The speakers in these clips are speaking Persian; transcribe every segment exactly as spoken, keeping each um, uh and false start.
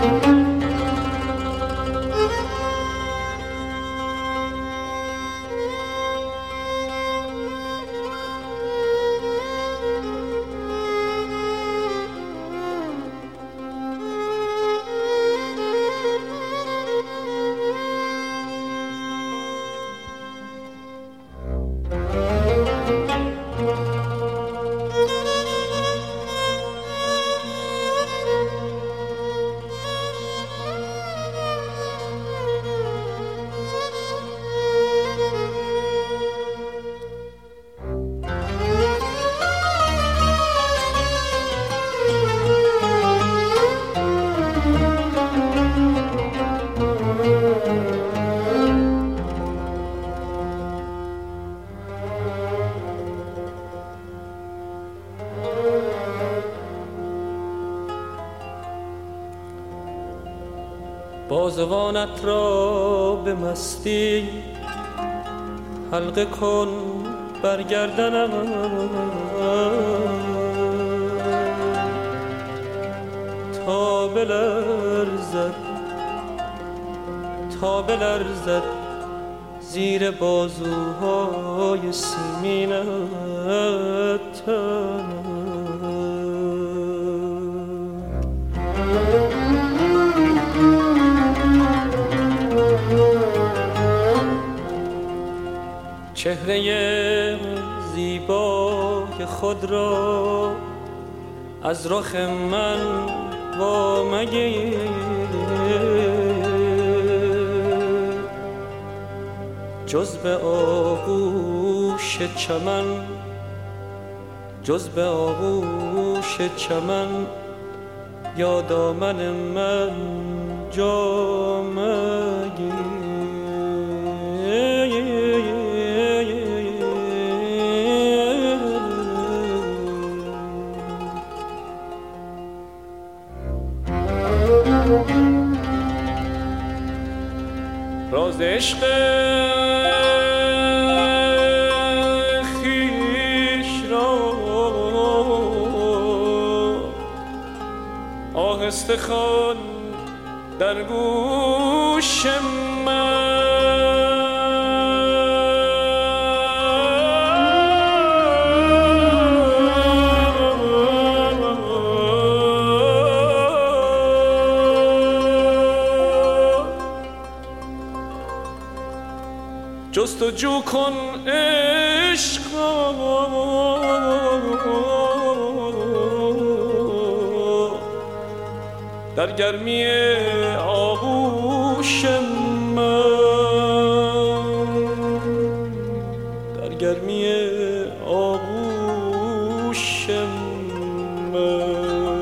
بازوانت را به مستی حلقه کن بر گردنم، تا بلرزد تا بلرزد زیر بازوهای سیمینت. چهره زیبای خود را از رخ من وامگیر، جز به آغوش چمن جز به آغوش چمن یا دامن من جا مگیر. راز عشق خویش را آهسته خوان در گوش من، جستجو کن عشق در گرمی آغوش من، در گرمی آغوش من.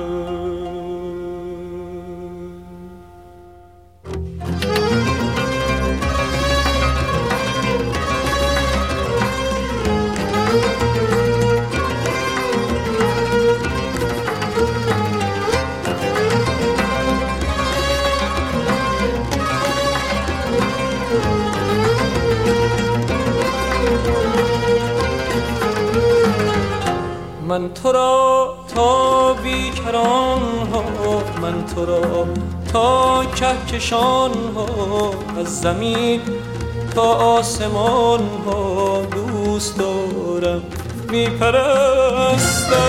من تو را تا بیکران ها، من تو را تا کهکشان ها، از زمین تا آسمان ها دوست دارم میپرستم.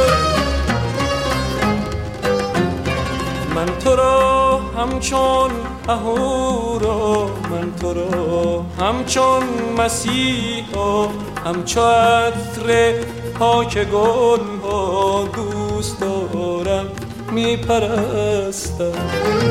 من تو را همچون اهورا، من تو را همچون مسیحا، همچون عطر پاک گل ها دوست دارم میپرستم.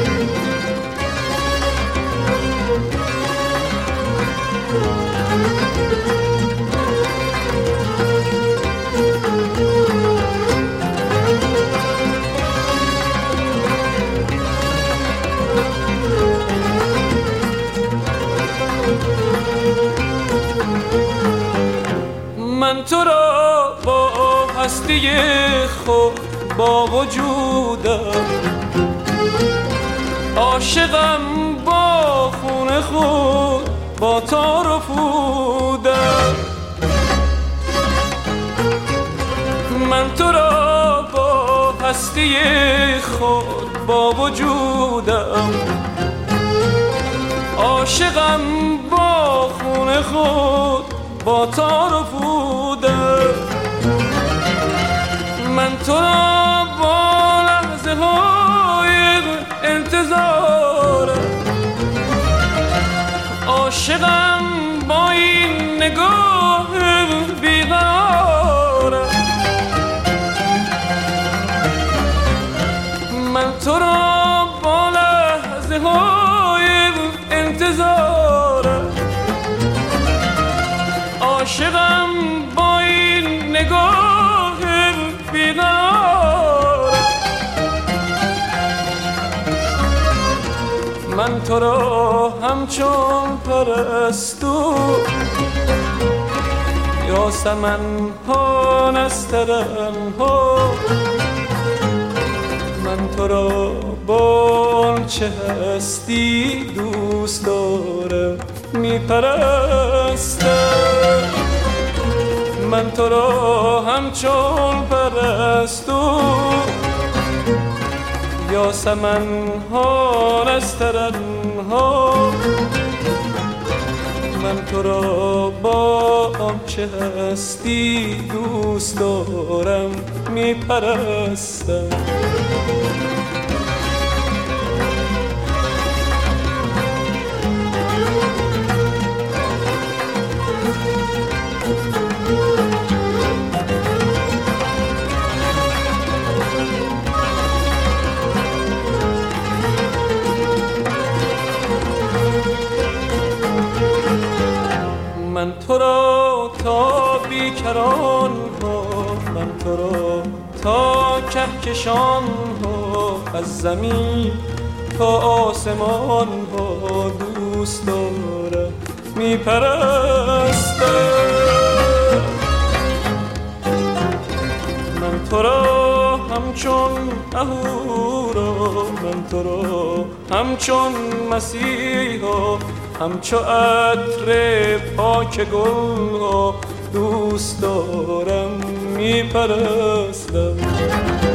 من تو را با هستی خود با وجودم، عاشقم با خون خود با تار و پودم. من تو را با هستی خود با وجودم، عاشقم با خون خود با تار و پودم. من تو را با لحظه های انتظارم، عاشقم با این نگاه بیقرارم. من تو را با لحظه های انتظارم، عاشقم با این نگاه بیقرارم. من تو را همچون پرستو یاسمن ها نسترن ها، من تو را با چه هستی دوست دارم میپرستم. من تو را همچون پرستو یاسمن ها نسترن ها، من تو را با چه هستی دوست دارم میپرستم. من تو را تا بیکران ها، من تو را تا کهکشان ها، از زمین تا آسمان ها دوست دارم میپرستم. من تو را همچون اهورا، من تو را همچون مسیحا، همچو عطر پاک گل ها دوست دارم میپرستم.